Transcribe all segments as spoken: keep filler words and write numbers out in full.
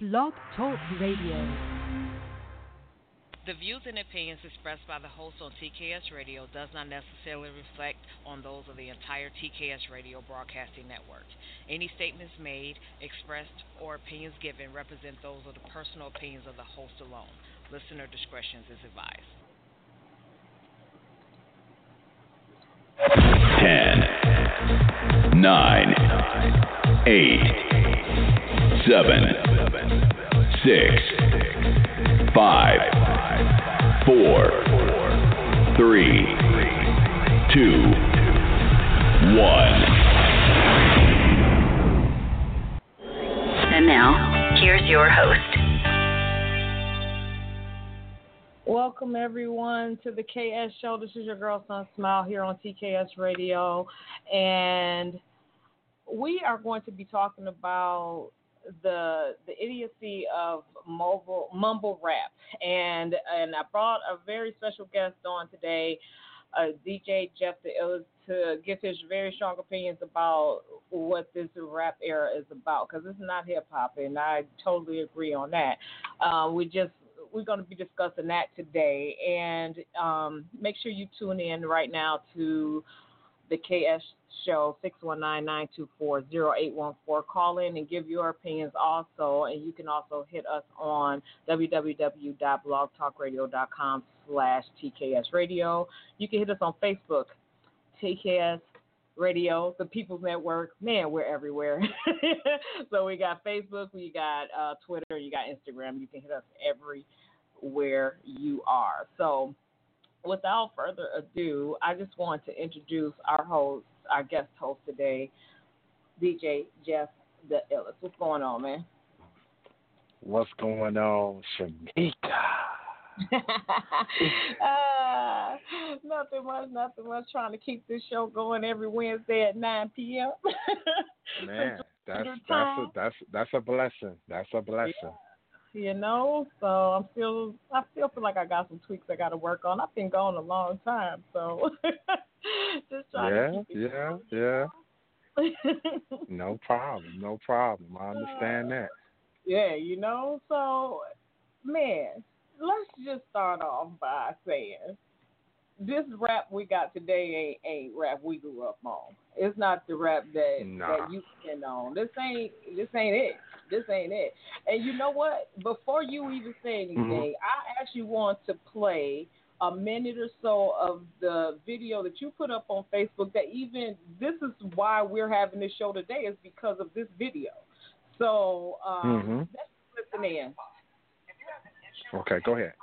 Blog Talk Radio. The views and opinions expressed by the host on T K S Radio does not necessarily reflect on those of the entire T K S Radio Broadcasting Network. Any statements made, expressed, or opinions given represent those of the personal opinions of the host alone. Listener discretion is advised. Ten, nine, eight, seven, six, five, four, three, two, one. And now, here's your host. Welcome, everyone, to the K S Show. This is your girl, Sun Smile, here on T K S Radio. And we are going to be talking about the the idiocy of mobile mumble rap. And and I brought a very special guest on today, uh, D J Jeff the Illest, to give his very strong opinions about what this rap era is about, because it's not hip-hop, and I totally agree on that. Uh, we just We're going to be discussing that today, and um, make sure you tune in right now to the K S Show, six one nine, nine two four, zero eight one four. Call in and give your opinions also, and you can also hit us on www.blogtalkradio.com slash TKS Radio. You can hit us on Facebook, T K S Radio, the People's Network. Man, we're everywhere. So we got Facebook, we got uh, Twitter, you got Instagram. You can hit us everywhere you are. So without further ado, I just want to introduce our host, our guest host today, D J Jeff the Illest. What's going on, man? What's going on, Shamika? uh, nothing much, nothing much. Trying to keep this show going every Wednesday at nine p.m. Man, that's that's a, that's that's a blessing. That's a blessing. Yeah. You know, so I'm still, I still feel like I got some tweaks I got to work on. I've been gone a long time, so just trying yeah, to keep it yeah, going. yeah. No problem, no problem. I understand that. Yeah, you know, so man, let's just start off by saying this rap we got today ain't, ain't rap we grew up on. It's not the rap that nah. that you been on. This ain't this ain't it. This ain't it. And you know what? Before you even say anything, Mm-hmm. I actually want to play a minute or so of the video that you put up on Facebook. That even this is why we're having this show today, is because of this video. So um, mm-hmm. let's listen in. Okay, go ahead.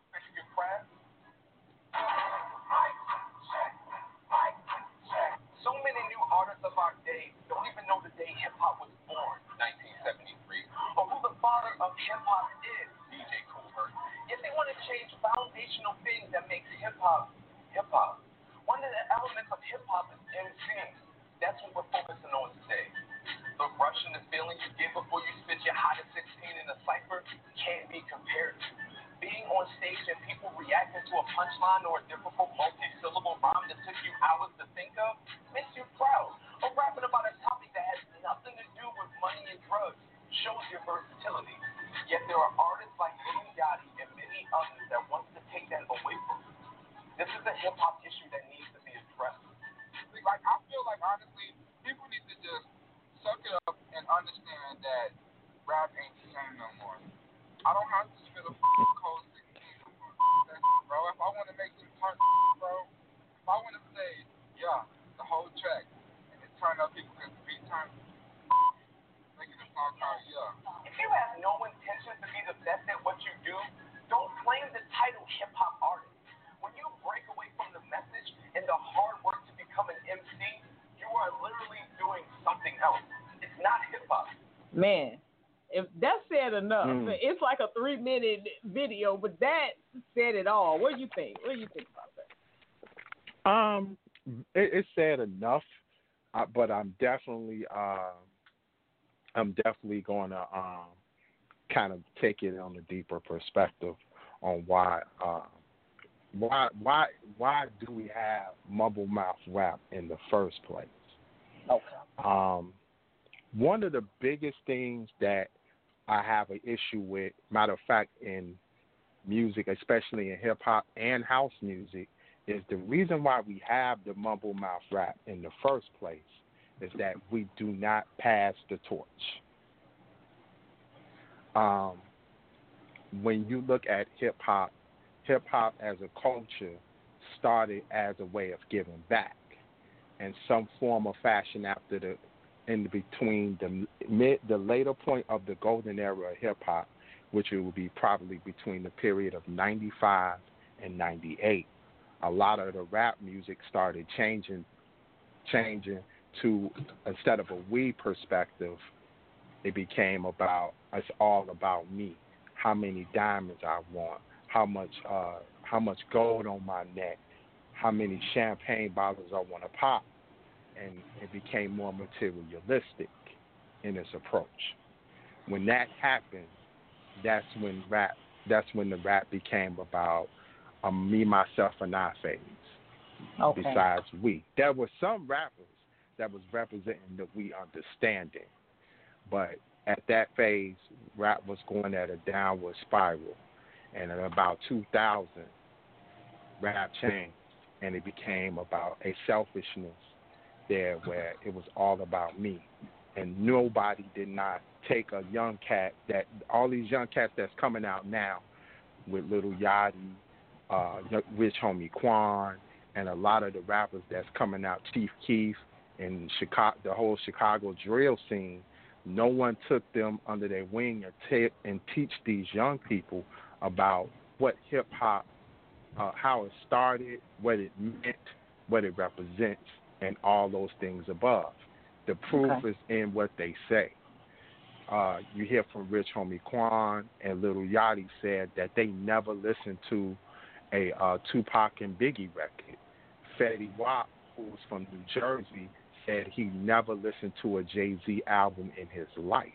So many new artists of our day don't even know the day hip-hop was born, nineteen seventy-three, or who the father of hip-hop is, D J Kool Herc. Yet they want to change foundational things that makes hip-hop hip-hop. One of the elements of hip-hop is MCing. That's what we're focusing on today. The rush and the feeling you get before you spit your hottest sixteen in a cipher can't be compared. Being on stage and people reacting to a punchline or a difficult multi-syllable rhyme that took you hours to think of makes you proud. Or rapping about a topic that has nothing to do with money and drugs shows your versatility. Yet there are artists like Lil Yachty and many others that want to take that away from you. This is a hip-hop issue that needs to be addressed. Like, I feel like, honestly, people need to just suck it up and understand that rap ain't the same no more. I don't have to spit a cold sixteen no more. That's it, bro. If I want to make some turn, bro, if I want to say, yeah, the whole track, and it turn up people because the beat turn, making a song called yeah. If you have no intention to be the best at what you do, don't claim the title hip-hop artist. When you break away from the message and the hard work to become an M C, you are literally doing something else. It's not hip-hop. Man, if that said enough, Mm. it's like a three-minute video, but that said it all. What do you think? What do you think about that? Um, it, it's sad enough, uh, but I'm definitely, uh, I'm definitely going to um, kind of take it on a deeper perspective on why, uh, why, why, why do we have mumble mouth rap in the first place? Okay. Um, one of the biggest things that I have an issue with. Matter of fact, in music, especially in hip hop and house music, is the reason why we have the mumble mouth rap in the first place is that we do not pass the torch. Um, when you look at hip hop, hip hop as a culture started as a way of giving back in some form or fashion after the in between the mid the later point of the golden era of hip hop, which it would be probably between the period of ninety-five and ninety-eight. A lot of the rap music started changing, changing to, instead of a we perspective, it became about, it's all about me. How many diamonds I want, how much, uh, how much gold on my neck, how many champagne bottles I want to pop, and it became more materialistic in its approach. When that happened, that's when rap, that's when the rap became about um, me, myself, and I phase. Okay. Besides we, there were some rappers that was representing the we understanding, but at that phase, rap was going at a downward spiral, and in about two thousand, rap changed, and it became about a selfishness there where it was all about me, and nobody did not take a young cat that all these young cats that's coming out now with Lil Yachty, uh, Rich Homie Quan, and a lot of the rappers that's coming out, Chief Keef, and Chicago, the whole Chicago drill scene. No one took them under their wing and, t- and teach these young people about what hip hop, uh, how it started, what it meant, what it represents, and all those things above. The proof Okay. is in what they say. Uh, you hear from Rich Homie Quan and Lil Yachty said that they never listened to a uh, Tupac and Biggie record. Fetty Wap, who's from New Jersey, said he never listened to a Jay-Z album in his life.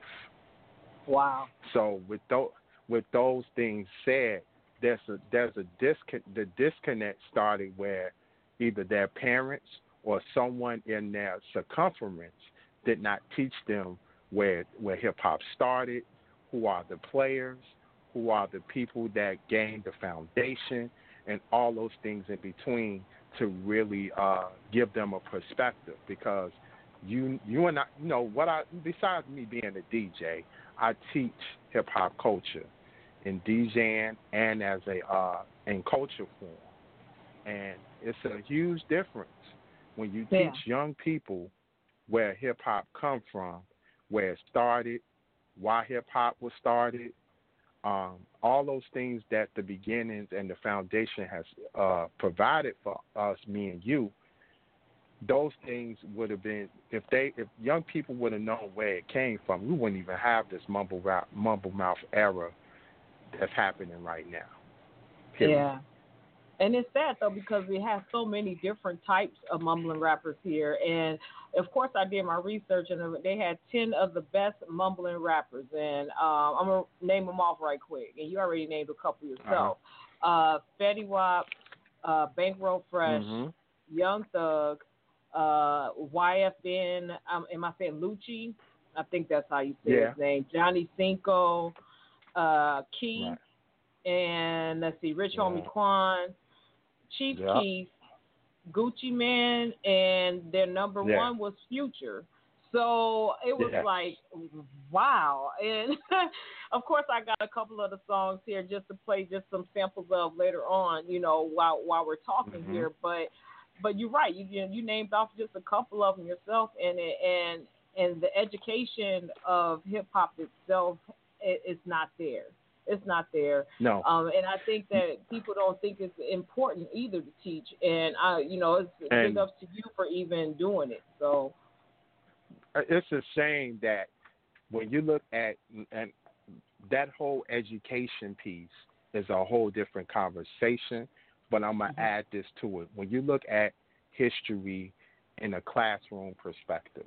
Wow. So with those with those things said, there's a there's a discon- the disconnect started where either their parents or someone in their circumference did not teach them where where hip hop started, who are the players, who are the people that gained the foundation, and all those things in between to really uh, give them a perspective. Because you you and I, you know what I besides me being a D J, I teach hip hop culture in DJing and as a uh, in culture form, and it's a huge difference when you Yeah. teach young people where hip hop come from, where it started, why hip hop was started, um, all those things that the beginnings and the foundation has uh, provided for us, me and you. Those things would have been, if they, if young people would have known where it came from, we wouldn't even have this mumble rap, mumble mouth era that's happening right now. Period. Yeah. And it's sad, though, because we have so many different types of mumbling rappers here. And, of course, I did my research, and they had ten of the best mumbling rappers. And um, I'm going to name them off right quick. And you already named a couple yourself. Uh-huh. Uh, Fetty Wap, uh, Bankroll Fresh, mm-hmm. Young Thug, uh, Y F N, um, am I saying Lucci? I think that's how you say yeah. his name. Johnny Cinco, uh, Keith, right. and let's see, Rich yeah. Homie Quan, Chief yep. Keef, Gucci Mane, and their number yeah. one was Future. So it was yeah. like, wow. And of course, I got a couple of the songs here just to play just some samples of later on, you know, while while we're talking mm-hmm. here. But but you're right. You you named off just a couple of them yourself, and it, and and the education of hip hop itself it, it's not there. It's not there. No. Um, and I think that people don't think it's important either to teach. And I, you know, it's and big ups to you for even doing it. So it's a shame that when you look at and that whole education piece is a whole different conversation. But I'm gonna mm-hmm. add this to it. When you look at history in a classroom perspective,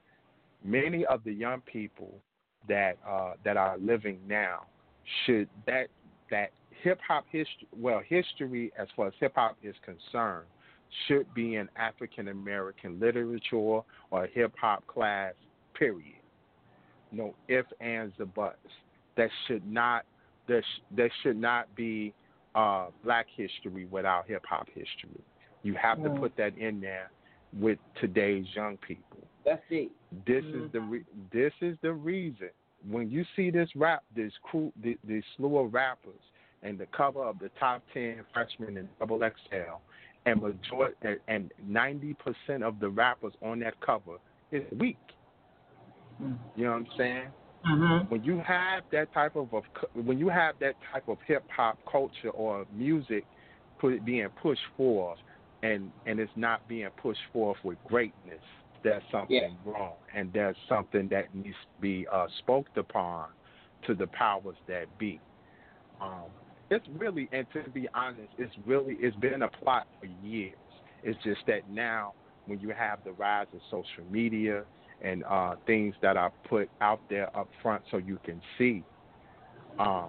many of the young people that uh, that are living now should that that hip hop history well history as far as hip hop is concerned should be in African American literature or hip hop class. Period. No ifs, ands, or buts. that should not there, sh- there should not be uh, Black history without hip hop history. You have mm. to put that in there with today's young people. That's it. This mm. is the re- this is the reason when you see this rap, this crew, this, this slew of rappers, and the cover of the top ten freshmen in Double X L, and majority and ninety percent of the rappers on that cover is weak. Mm. You know what I'm saying? Mm-hmm. When you have that type of, of when you have that type of hip hop culture or music put, being pushed forth, and and it's not being pushed forth with greatness, there's something yeah. wrong, and there's something that needs to be uh, spoke upon to the powers that be. Um, it's really, and to be honest, it's really it's been a plot for years. It's just that now, when you have the rise of social media and uh, things that are put out there up front so you can see, um,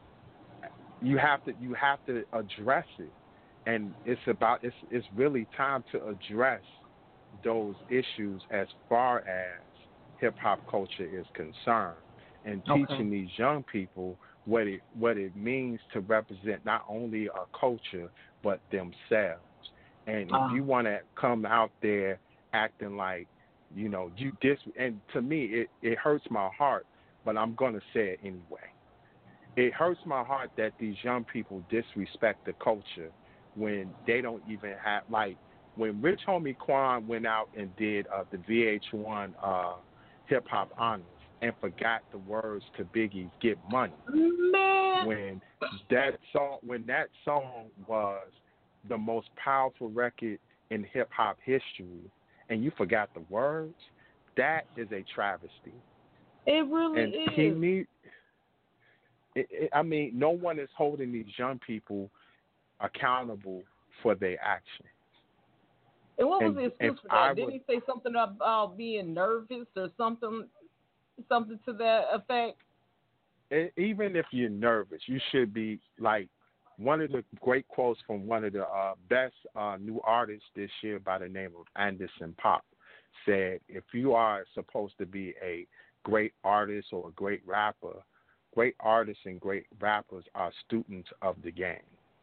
you have to you have to address it, and it's about it's it's really time to address those issues as far as hip hop culture is concerned, and okay. teaching these young people what it what it means to represent not only a culture but themselves. And uh. if you want to come out there acting like, you know, you dis and to me it, it hurts my heart, but I'm gonna say it anyway. It hurts my heart that these young people disrespect the culture when they don't even have, like, when Rich Homie Quan went out and did uh, the V H one uh, Hip Hop Honors and forgot the words to Biggie's "Get Money," man, when that song when that song was the most powerful record in hip hop history, and you forgot the words, that is a travesty. It really and is. He need, it, it, I mean, no one is holding these young people accountable for their actions. And what was and, the excuse for that? I Didn't would, he say something about being nervous or something, something to that effect? it, even if you're nervous, you should be like, one of the great quotes from one of the uh, best uh, new artists this year by the name of Anderson .Paak said, if you are supposed to be a great artist or a great rapper, great artists and great rappers are students of the game.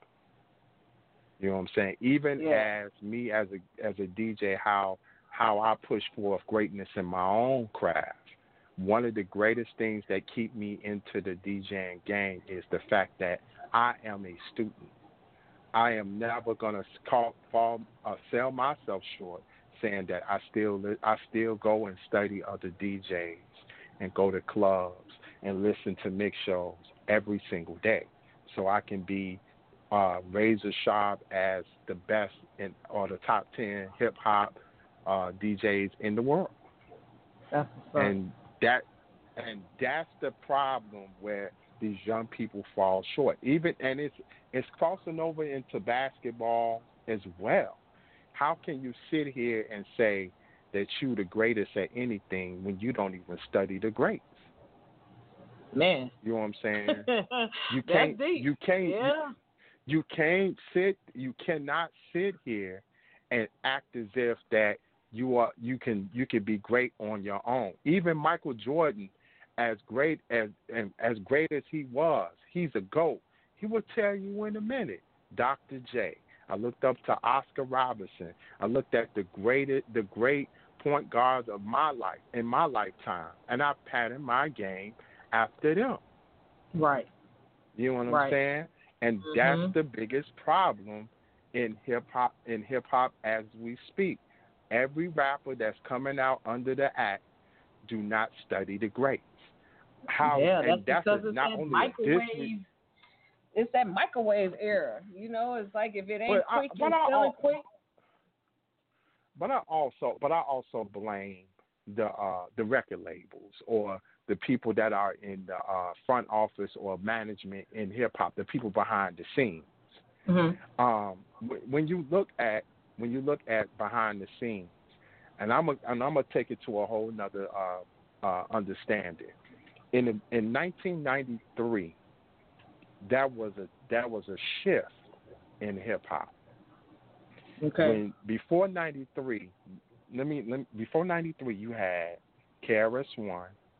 You know what I'm saying? Even yeah. as me as a as a D J, how how I push forth greatness in my own craft, one of the greatest things that keep me into the DJing game is the fact that I am a student. I am never gonna call, fall, uh, sell myself short, saying that I still I still go and study other D Js and go to clubs and listen to mix shows every single day, so I can be uh, razor sharp as the best in or the top ten hip hop uh, D Js in the world. That's and that and that's the problem where these young people fall short. Even and it's it's crossing over into basketball as well. How can you sit here and say that you're the greatest at anything when you don't even study the greats? Man, you know what I'm saying? You That's can't. deep. You can't. Yeah. You, you can't sit. You cannot sit here and act as if that you are. You can. You can be great on your own. Even Michael Jordan, as great as and as great as he was, he's a GOAT. He will tell you in a minute. Doctor J. I looked up to Oscar Robertson. I looked at the greatest, the great point guards of my life in my lifetime, and I patterned my game after them. Right. You know what I'm right. saying? And mm-hmm. that's the biggest problem in hip hop. In hip hop, as we speak, every rapper that's coming out under the act do not study the greats. How? Yeah, and that's that's because a, it's not that only microwave. dis- It's that microwave era. You know, it's like if it ain't but quick, I, you I, sell it quick. But I also, but I also blame the uh, the record labels or the people that are in the uh, front office or management in hip hop, the people behind the scenes. Mm-hmm. Um, when you look at when you look at behind the scenes, and I'm a, and I'm gonna take it to a whole nother uh, uh, understanding. In in nineteen ninety-three, that was a that was a shift in hip hop. Okay. When before ninety-three, let me, let me before ninety-three, you had K R S One,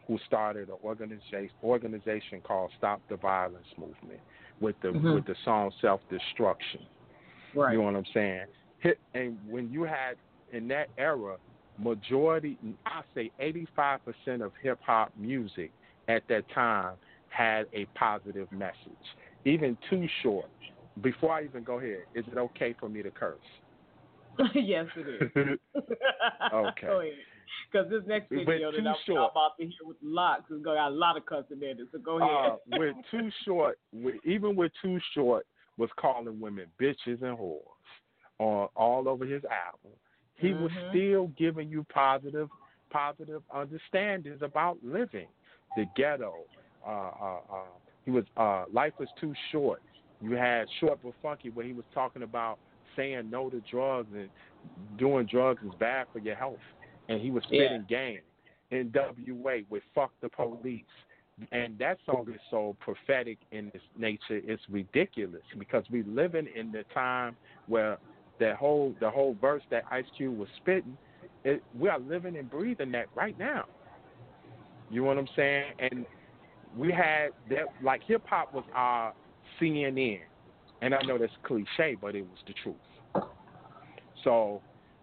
who started an organization organization called Stop the Violence Movement with the Mhm. with the song Self Destruction. Right. You know what I'm saying? Hit, and when you had in that era, majority, I say eighty-five percent of hip hop music at that time had a positive message. Even Too Short. Before I even go here, is it okay for me to curse? Yes, it is. Okay. Go ahead. Because this next With video Too that I'm, I'm Short. about to hear with Locks is going to have a lot of cussing in it. So go ahead. Uh, with Too Short, with, even with Too Short, was calling women bitches and whores on all over his album. He Mhm. was still giving you positive, positive understandings about living, the ghetto. Uh, uh, uh, he was uh, Life Was Too Short. You had Short but Funky, where he was talking about saying no to drugs and doing drugs is bad for your health, and he was spitting game. N W A with Fuck the Police. And that song is so prophetic in its nature, it's ridiculous because we living in the time where that whole the whole verse that Ice Cube was spitting, it, we are living and breathing that right now. You know what I'm saying? And we had that, like hip hop was our C N N, and I know that's cliche, but it was the truth. So,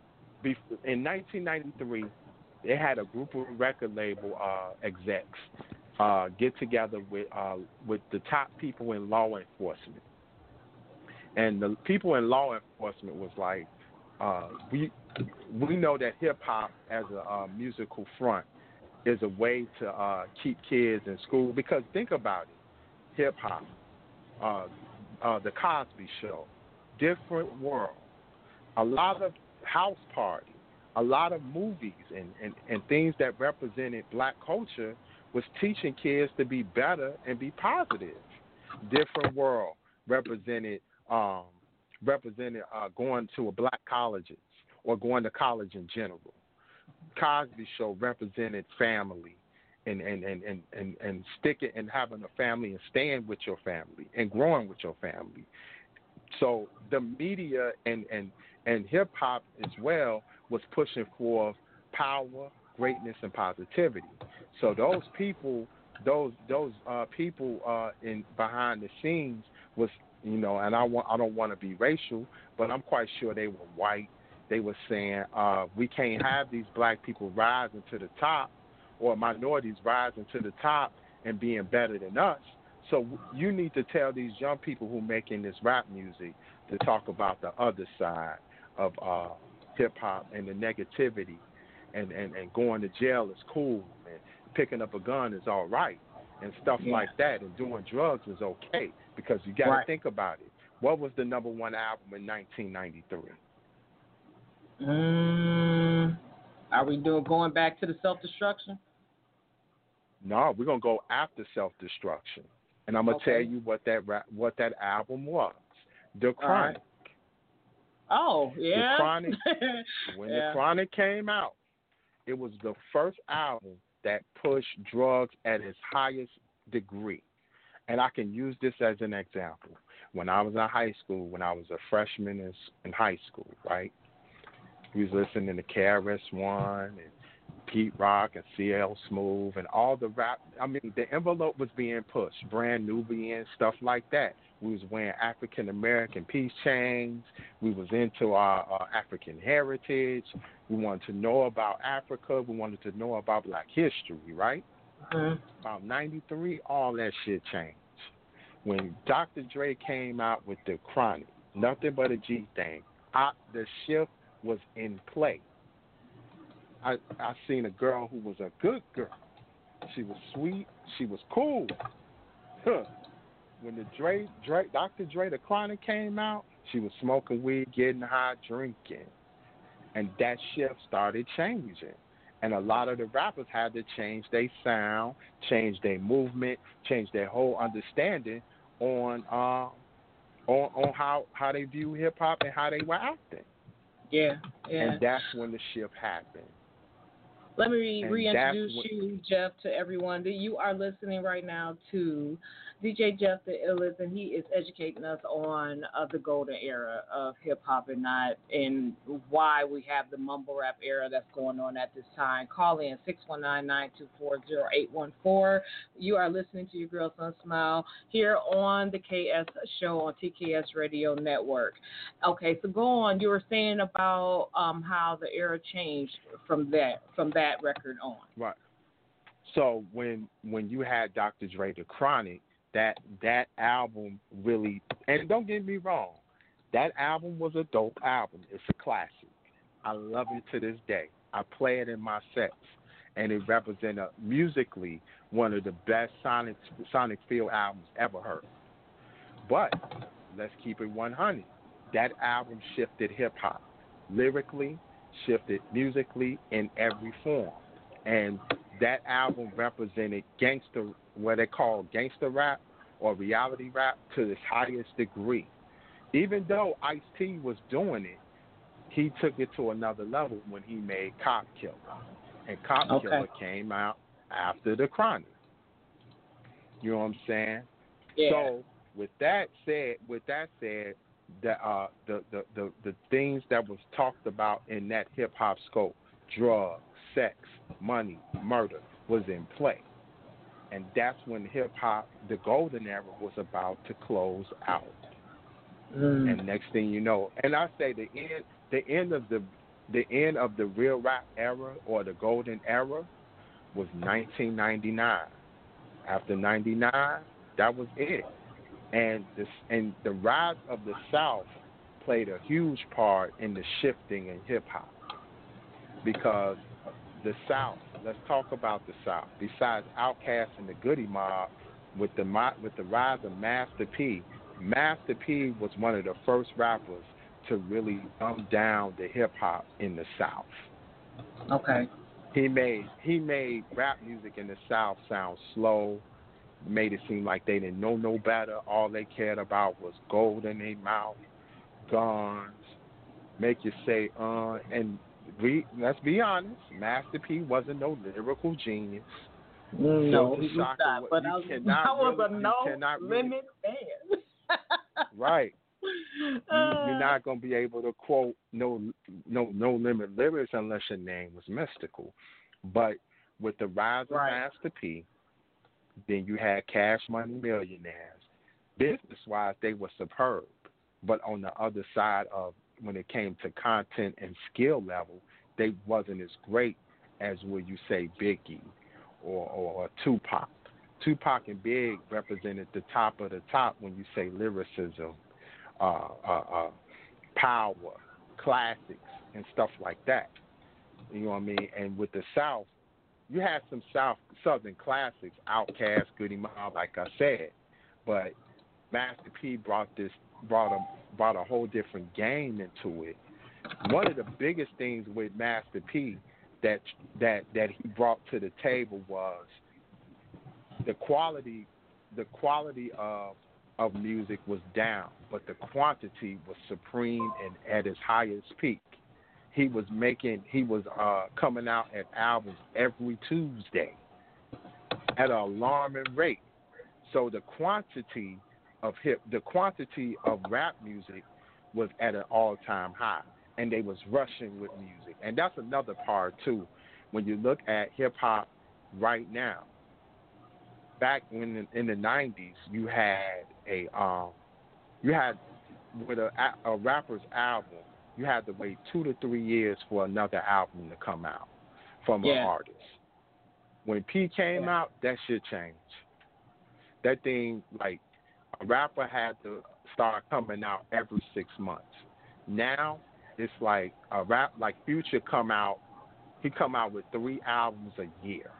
in nineteen ninety-three, they had a group of record label uh, execs uh, get together with uh, with the top people in law enforcement, and the people in law enforcement was like, uh, we we know that hip hop as a uh, musical front is a way to uh, keep kids in school, because think about it, hip hop, uh, uh, the Cosby Show, Different World, a lot of house parties, a lot of movies and, and, and things that represented black culture was teaching kids to be better and be positive. Different World represented um, represented uh, going to a black colleges or going to college in general. Cosby Show represented family and and, and, and, and, and sticking and having a family and staying with your family and growing with your family. So the media and, and, and hip hop as well was pushing forth power, greatness, and positivity. So those people, those those uh, people uh, in behind the scenes was, you know, and I want I don't want to be racial, but I'm quite sure they were white. They were saying uh, we can't have these black people rising to the top, or minorities rising to the top and being better than us. So you need to tell these young people who are making this rap music to talk about the other side of uh, hip-hop and the negativity, and, and, and going to jail is cool, and picking up a gun is all right, and stuff Yeah. like that, and doing drugs is okay, because you got to Right. think about it. What was the number one album in nineteen ninety-three? Mm, are we doing going back to the self-destruction? No, we're going to go after Self-Destruction. And I'm going to Okay. tell you what that ra- what that album was. The All Chronic. right. Oh, yeah. The Chronic. When Yeah. The Chronic came out, it was the first album that pushed drugs at its highest degree. And I can use this as an example. When I was in high school, when I was a freshman in, in high school, right? We was listening to K R S One and Pete Rock and C L Smooth and all the rap. I mean, the envelope was being pushed, Brand Nubian, stuff like that. We was wearing African American peace chains. We was into our, our African heritage. We wanted to know about Africa. We wanted to know about Black history, right? Mhm. About ninety-three, all that shit changed. When Doctor Dre came out with the Chronic, Nothing But a G Thing, I, the shift was in play. I I seen a girl who was a good girl. She was sweet. She was cool. Huh. When the Dre, Dre, Doctor Dre, the Chronic came out, she was smoking weed, getting high, drinking, and that shift started changing. And a lot of the rappers had to change their sound, change their movement, change their whole understanding on uh, on on how how they view hip hop and how they were acting. Yeah, yeah. And that's when the shift happened. Let me And reintroduce what, you, Jeff, to everyone. You are listening right now to D J Jeff the Illest, and he is educating us on uh, the golden era of hip hop and not, and why we have the mumble rap era that's going on at this time. Call in six one nine, nine two four, zero eight one four. You are listening to your girl Sun Smile here on the K S show on T K S Radio Network. Okay, so go on. You were saying about um, how the era changed from that from that record on. right. So when when you had Doctor Dre, The Chronic, that that album really, and don't get me wrong, that album was a dope album. It's a classic. I love it to this day. I play it in my sets, and it represented musically one of the best Sonic Sonic Field albums ever heard. But let's keep it one hundred. That album shifted hip hop lyrically, shifted musically in every form, and that album represented gangster, what they call gangster rap or reality rap, to its highest degree. Even though Ice-T was doing it, he took it to another level when he made Cop Killer, and Cop Okay. Killer came out after The Chronic. You know what I'm saying? Yeah. So with that said, with that said, the uh the, the, the, the things that was talked about in that hip hop scope, drugs, sex, money, murder, was in play. And that's when hip hop, the golden era, was about to close out. Mm. And next thing you know, and I say the end the end of the the end of the real rap era, or the golden era, was nineteen ninety-nine. After ninety-nine, that was it. And this and the rise of the South played a huge part in the shifting in hip hop, because the South. Let's talk about the South. Besides Outkast and the Goody Mob, with the with the rise of Master P, Master P was one of the first rappers to really dumb down the hip hop in the South. Okay. He made he made rap music in the South sound slow, made it seem like they didn't know no better. All they cared about was gold in their mouth, guns, make you say uh, and we let's be honest, Master P wasn't no lyrical genius. No, Silk he the was Shocker, not. But you I was, cannot I was really- a you no cannot really- limit fan. Right. Uh, You, you're not gonna be able to quote no no no limit lyrics unless your name was Mystical. But with the rise of Right. Master P, then you had Cash Money Millionaires. Business wise, they were superb. But on the other side of when it came to content and skill level, they wasn't as great as would you say Biggie or, or, or Tupac. Tupac and Big represented the top of the top when you say lyricism, uh, uh, uh, power, classics, and stuff like that. You know what I mean? And with the South, you had some South Southern classics, Outkast, Goody Mob, like I said, but Master P brought this brought a brought a whole different game into it. One of the biggest things with Master P that that that he brought to the table was the quality the quality of of music was down, but the quantity was supreme and at its highest peak. He was making he was uh, coming out at albums every Tuesday at an alarming rate. So the quantity of hip the quantity of rap music was at an all time high, and they was rushing with music. And that's another part too. When you look at hip hop right now, back when in the nineties, you had a um, you had with a, a rapper's album, you had to wait two to three years for another album to come out from Yeah. an artist. When P came Yeah. out, that shit changed. That thing, like, a rapper had to start coming out every six months. Now it's like a rap, like Future come out, he come out with three albums a year.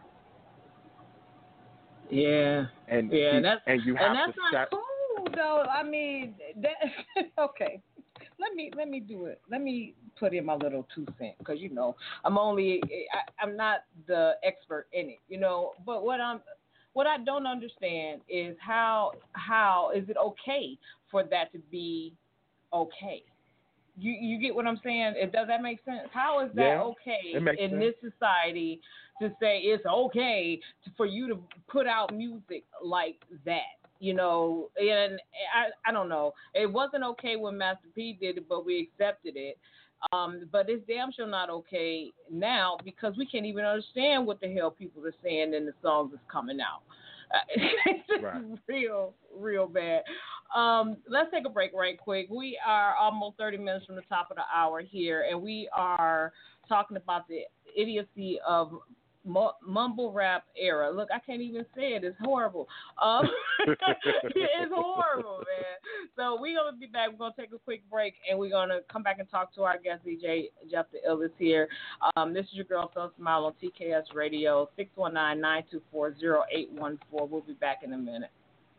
Yeah. And Yeah, he- that's and you have and that's to not set, cool though. I mean, that okay. Let me let me do it. Let me put in my little two cents because you know I'm only I, I'm not the expert in it, you know. But what I'm what I don't understand is how how is it okay for that to be okay? You you get what I'm saying? It, does that make sense? How is that Yeah, okay it makes in sense. this society to say it's okay to, for you to put out music like that? You know, and I I don't know. It wasn't okay when Master P did it, but we accepted it. Um, but it's damn sure not okay now because we can't even understand what the hell people are saying in the songs that's coming out. Uh, it's just Right. real, real bad. Um, let's take a break right quick. We are almost thirty minutes from the top of the hour here, and we are talking about the idiocy of mu- mumble rap era. Look, I can't even say it. It's horrible. Um, it's horrible, man. So we're going to be back. We're going to take a quick break, and we're going to come back and talk to our guest, D J Jeff the Illest here. Um, this is your girl, Sun Smile, on T K S Radio, six one nine, nine two four, zero eight one four. We'll be back in a minute.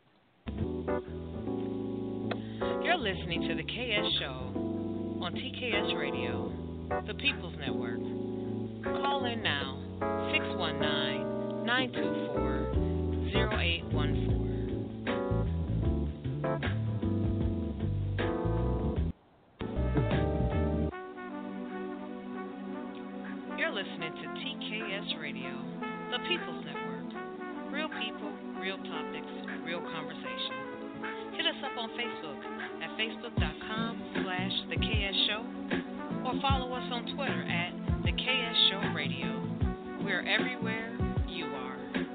You're listening to the K S Show on T K S Radio, the People's Network. Call in now, six one nine, nine two four, zero eight one four. You're listening to T K S Radio, the People's Network. Real people, real topics, real conversation. Hit us up on Facebook at facebook.com slash the KS Show or follow us on Twitter at the K S Show Radio. We're everywhere you are.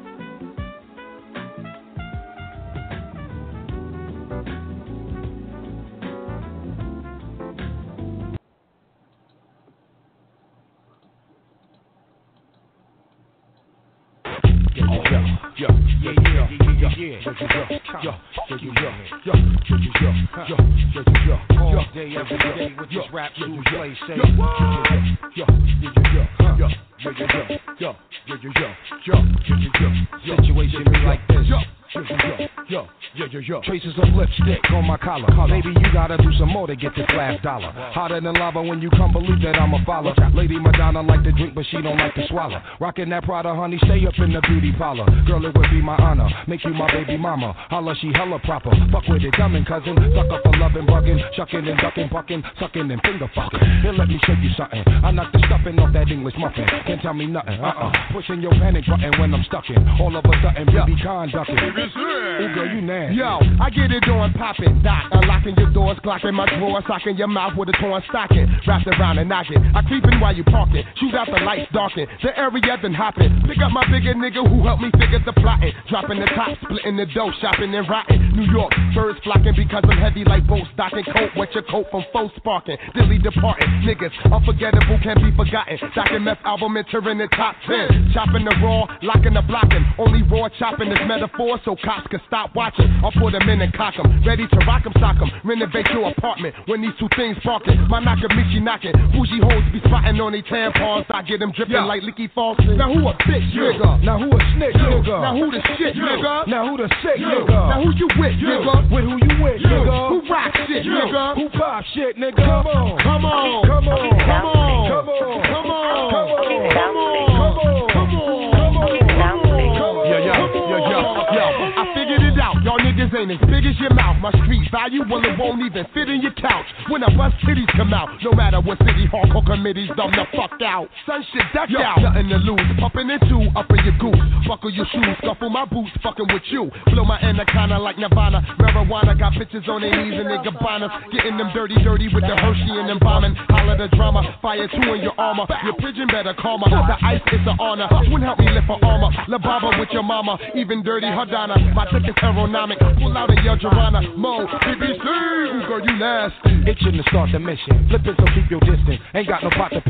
Yo, yeah, yeah, yeah, yeah, yeah, yo, yo, yo, yo, yo, yo, yo, yo, yo, yo, all day, every day with this rap you play, say, yo, yo, yo, yo, yo, yo, yo, yo, yo, yo, yo, yo, yo, yo, situation be like this, yo, yo, yo, yo, yo, yo, yo, traces of lipstick on my collar, maybe you gotta do some more to get this last dollar, hotter than lava when you come believe that I'm a follower, Lady Madonna like to drink but she don't like to swallow, rockin' that Prada honey, stay up in the beauty parlor, girl it would be my honor, make you my baby mama, holla she hella proper, fuck with it, dummin' cousin, suck up for lovin', buggin', shuckin' and duckin', buckin', suckin' and finger fucking, here let me show you something, I knock the stuffin' off that English muffin, can't tell me nothing, uh-uh, pushing your panic button when I'm stuckin', all of a sudden, baby conductin', ooh girl you nasty, yo, I get it on poppin', doc, unlocking your doors, clocking my drawers, socking your mouth with a torn stocking, wrapped around and knockin', I creepin' while you parkin', shoot out the lights darken, the area then hoppin', pick up my bigger nigga who helped me figure the plotting, dropping the top, splitting the dough, shopping and rotting. New York, birds flocking because I'm heavy like boats, stocking coat, wet your coat from foes sparking, dilly departing, niggas unforgettable can't be forgotten. Docking meth album entering the top ten, chopping the raw, locking the blocking, only raw chopping is metaphor so cops can stop watching. I'll put them in and cock them, ready to rock them, sock them, renovate your apartment when these two things parking. My Nakamichi knocking, bougie hoes be spotting on they tampons, I get them dripping like leaky faucets. Now who a bitch, nigga? Now who a snitch, nigga? Now who the shit, nigga? Now who the sick, nigga? Now who you with, nigga? With who you with, nigga? Who rock shit, nigga? Who pop shit, nigga? Come on, come on, come on, come on, come on, come on, come on, come on, come on, come on, come on. Yo, yo, yo, yo, yo, I figured it out. Y'all niggas ain't as big as your mouth. My street value, well, it won't even fit in your couch. When I bust titties come out, no matter what city hardcore committees, dumb the fuck out. Son shit, that's yo, out. Nothing to lose. Pumping in two, up in your goose. Buckle your shoes, scuffle my boots, fucking with you. Blow my anaconda like Nirvana. Marijuana, got bitches on their knees and they gabanas. Getting them dirty, dirty with the Hershey and them bombing. Holler the drama, fire two in your armor. Your pigeon better calm her. The ice is an honor. Wouldn't help me lift her armor. La Baba with your mama, even dirty Hadana. My tick is aeronomic. Pull out in your Joanna. Mo, B B C, ooh, girl, you nasty. Itching to start the mission. Flipping, so keep your distance. Ain't got no pot to.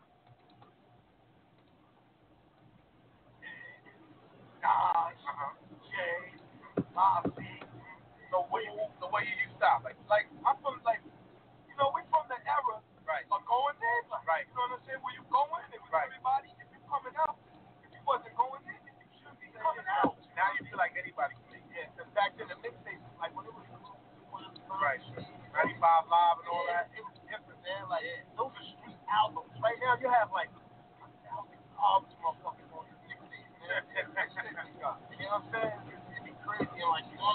So where you, the way you used to stop, like, like I'm from, like, you know, we from the era right. of going in, like, right. You know what I'm saying? Where you going in with right. everybody, if you coming out, if you wasn't going in, then you should be coming out. Now you feel like anybody can make it. Yeah, back then the mixtapes, like when it was, right, ninety-five Live and all that, it was different, man. Like yeah. those are street albums. Right now you have like a thousand albums, motherfuckers on your mixtapes, man. You know what I'm saying? It'd be crazy, and like you know.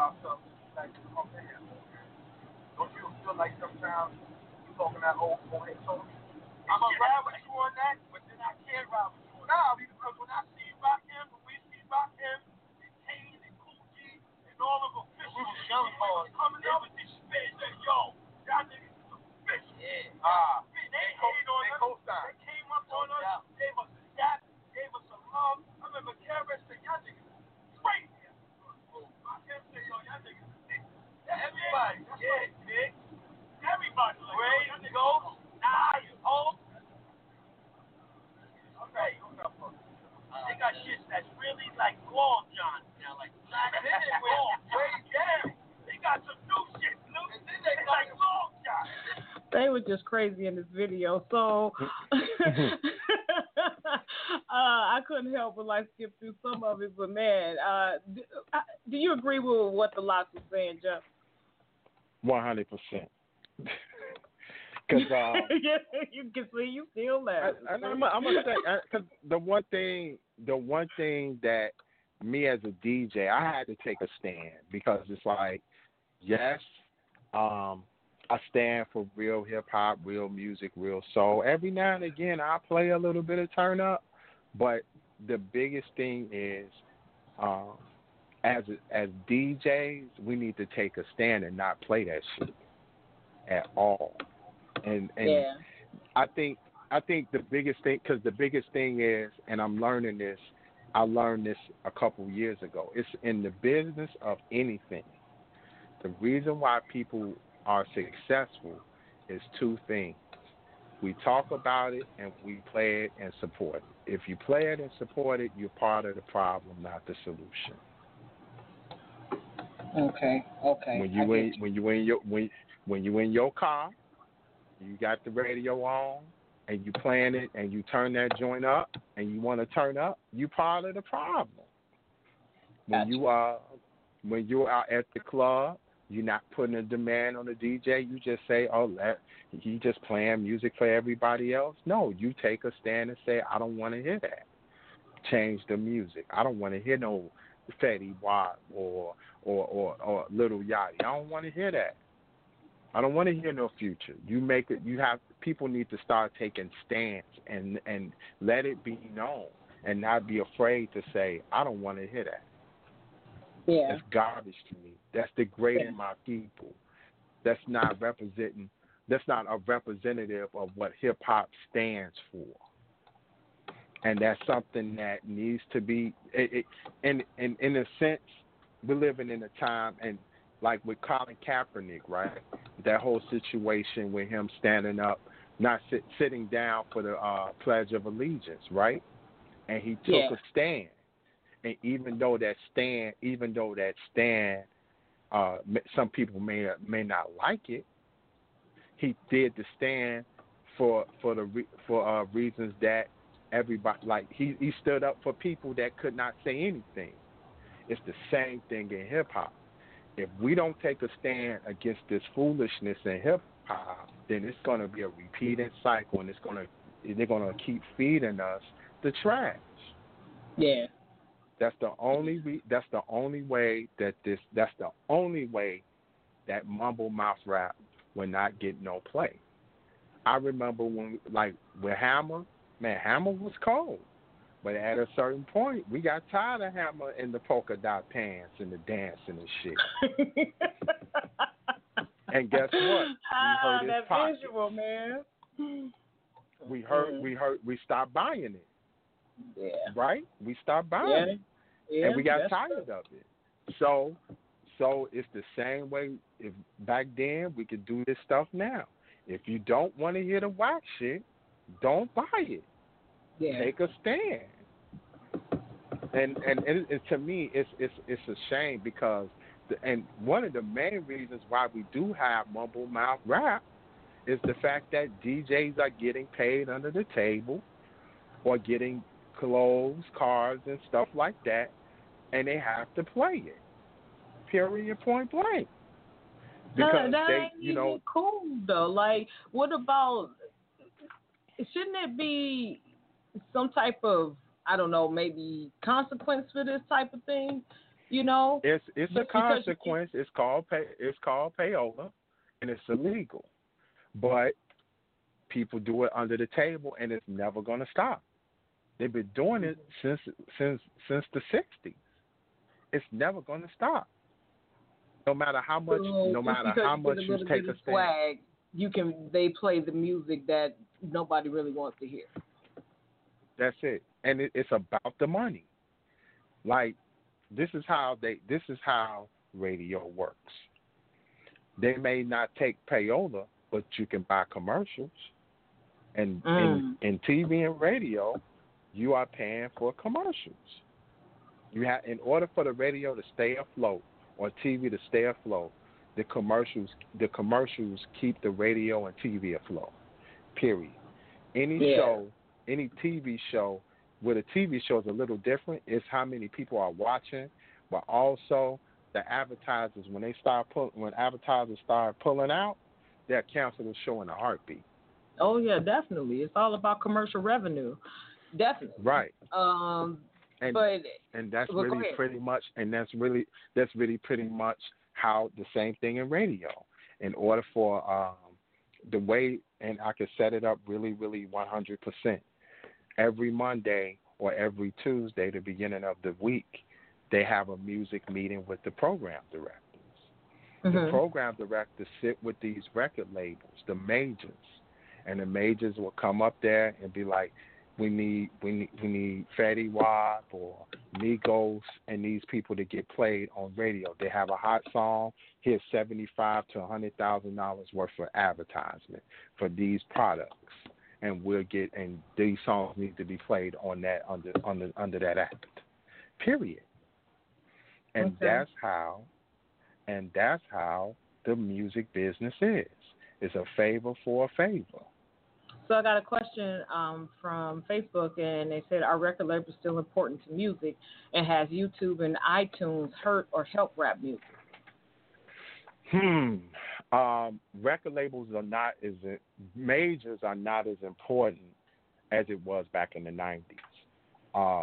ourselves like to come to him. Don't you feel like sometimes you talking that old boy told me? I'm gonna ride with you on that, but then I can't ride with you on that. Nah, because when I see Rakim, when we see Rakim, and Kane and Coochie, and all of them fish, we was young boys coming up with this spit, say, yo, y'all niggas is some fish. Yeah. Ah, they hate on us. They came up on us, gave us a dap, gave us a love. I remember Karen said, y'all niggas crazy. Rakim said, yo, y'all niggas sick. Everybody, yeah, Nick. Everybody, Ray, Ghost, Nah, oh. Okay, they got shit that's really like Long John now, like John Lennon went way down. They got some new shit, new, and then they got like Long John. They were just crazy in this video, so uh, I couldn't help but like skip through some of it. But man, uh, do, uh, do you agree with what the Lox was saying, Jeff? One hundred percent. Because um, yeah, you can see you still there. I'm gonna say because the one thing, the one thing that me as a D J, I had to take a stand because it's like, yes, um, I stand for real hip hop, real music, real soul. Every now and again, I play a little bit of turn up, but the biggest thing is, um, as as D Js, we need to take a stand and not play that shit at all. And and yeah. I think I think the biggest thing, because the biggest thing is, and I'm learning this, I learned this a couple years ago. It's in the business of anything. The reason why people are successful is two things. We talk about it and we play it and support it. If you play it and support it, you're part of the problem, not the solution. Okay. Okay. When you in, when you in your when when you in your car, you got the radio on and you playing it and you turn that joint up and you want to turn up, you part of the problem. When Gotcha. you are when you're out at the club, you're not putting a demand on the D J. You just say, "Oh, let he just playing music for everybody else." No, you take a stand and say, "I don't want to hear that. Change the music. I don't want to hear no Fetty Wap or or or or Little Yachty. I don't want to hear that. I don't want to hear no Future." You make it. You have people need to start taking stands and and let it be known and not be afraid to say, "I don't want to hear that." Yeah. That's garbage to me. That's degrading my people. That's not representing. That's not a representative of what hip hop stands for. And that's something that needs to be. It, it, in in in a sense, we're living in a time, and like with Colin Kaepernick, right? That whole situation with him standing up, not sit, sitting down for the uh, Pledge of Allegiance, right? And he took yeah. a stand. And even though that stand, even though that stand, uh, some people may may not like it, he did the stand for for the re, for uh, reasons that everybody like. He he stood up for people that could not say anything. It's the same thing in hip hop. If we don't take a stand against this foolishness in hip hop, then it's going to be a repeating cycle, and it's going to they're going to keep feeding us the trash. Yeah. That's the only re- that's the only way that this that's the only way that mumble mouth rap will not get no play. I remember when like with Hammer, man, Hammer was cold. But at a certain point, we got tired of Hammer in the polka dot pants and the dancing and shit. And guess what? We ah, heard his that pocket. visual, man. We heard mm-hmm. we heard we stopped buying it. Yeah. Right? We stopped buying yeah. it. Yeah, and we got tired true. of it. So, so it's the same way. If back then we could do this stuff now. If you don't want to hear the whack shit, don't buy it. Yeah. Take a stand. And and, and, and to me, it's it's it's a shame because, the, and one of the main reasons why we do have mumble mouth rap is the fact that D Js are getting paid under the table, or getting clothes, cars, and stuff like that, and they have to play it. Period. Point blank. Because no, that they, ain't you know, even cool though. Like, what about? Shouldn't it be some type of, I don't know, maybe consequence for this type of thing? You know, it's it's a Just because you- consequence. It's called pay, it's called payola, and it's illegal. But people do it under the table, and it's never going to stop. They've been doing it since since since the sixties. It's never going to stop. No matter how much, So, no just matter because how you much get a you little take bit a of stand. swag, you can they play the music that nobody really wants to hear. That's it, and it, it's about the money. Like this is how they. This is how radio works. They may not take payola, but you can buy commercials, and Mm. in in T V and radio, you are paying for commercials. You have, in order for the radio to stay afloat or T V to stay afloat, the commercials the commercials keep the radio and T V afloat. Period. Any Yeah. show, any T V show, with a T V show is a little different. It's how many people are watching, but also the advertisers when they start pull, when advertisers start pulling out, they'll cancel the show in a heartbeat. Oh yeah, definitely. It's all about commercial revenue. Definitely. Right. Um, And but and that's well, go really ahead. pretty much and that's really that's really pretty much how the same thing in radio. In order for um, the way, and I could set it up really, really one hundred percent. Every Monday or every Tuesday, the beginning of the week, they have a music meeting with the program directors. The Mhm. program directors sit with these record labels, the majors, and the majors will come up there and be like, we need we need we need Fetty Wap or Migos and these people to get played on radio. They have a hot song. Here's seventy five to a hundred thousand dollars worth of advertisement for these products, and we'll get and these songs need to be played on that under under under that act. Period. And Okay. that's how, and that's how the music business is. It's a favor for a favor. So I got a question um, from Facebook, and they said, are record labels still important to music, and has YouTube and iTunes hurt or helped rap music? Hmm. Um, record labels are not as majors are not as important as it was back in the nineties. Um,